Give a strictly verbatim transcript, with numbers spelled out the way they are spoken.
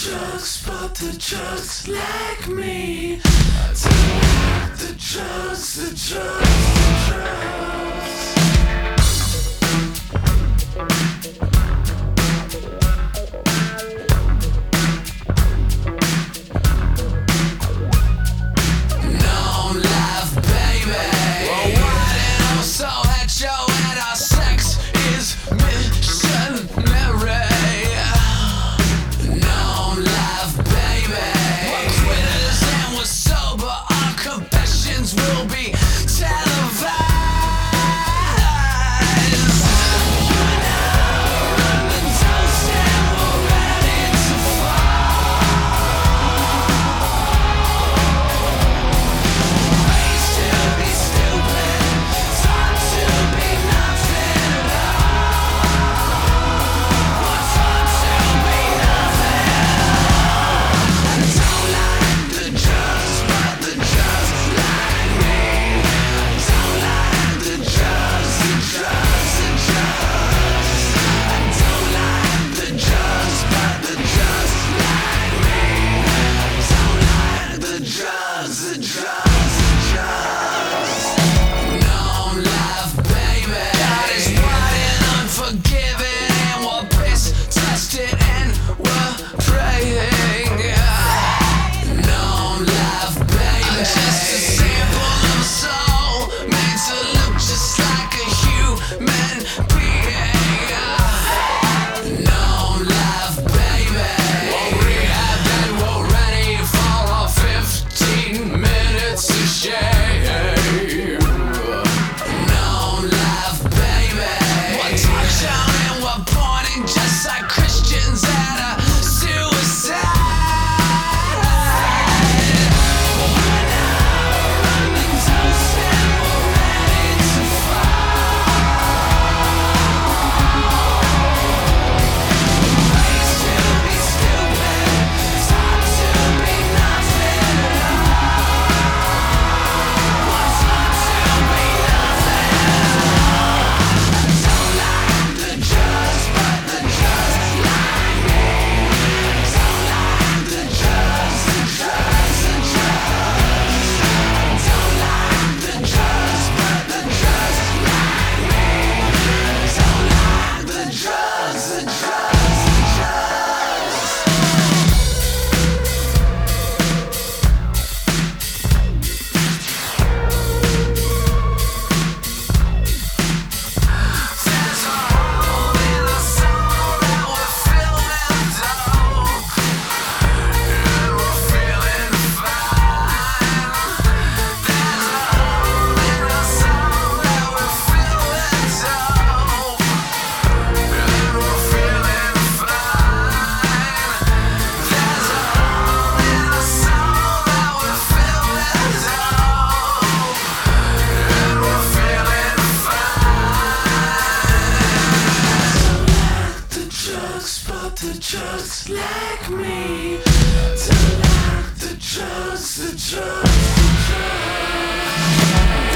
drugs, but the drugs like me. I don't like the drugs, the drugs, the drugs. No life, baby. Well, why did I so hetero and our sex is missionary? No life, baby. We're quitters and we're sober. Our confessions will be televised. You and I run the toast and we're ready to fall. Raised to be stupid, taught to be nothing at all. We're taught to be nothing at all. I don't like the drugs, but the drugs like me. I don't like the drugs, the drugs, the drugs. I don't like the drugs, but the drugs like me. I don't like the drugs, the drugs, the drugs. No life, baby. God is wide and unforgiving, and we're piss tested and we're praying. No life, baby. I'm just a sample of a soul made to look just like a human being. No life, baby. We're rehab and we're ready for our fifteen minutes of shame. No life, baby. We're touchdown and we're pointing just like Christians at a suicide. We're now running toast and we're ready to fall. Raised to be stupid, taught to be nothing at all. We're taught to be nothing at all. I don't like the drugs, but the drugs like me. I don't like the drugs, the drugs, the drugs. I don't like the drugs, but the drugs like me. I don't like the drugs, the drugs, the drugs. There's a hole in our soul that we're feeling dope, and we're feeling fine. There's a hole in our soul that we're feeling dope, and we're feeling fine. There's a hole in our soul that we're feeling dope, and we're feeling fine. The drugs, but the drugs like me. Don't like the drugs, the drugs, the drugs.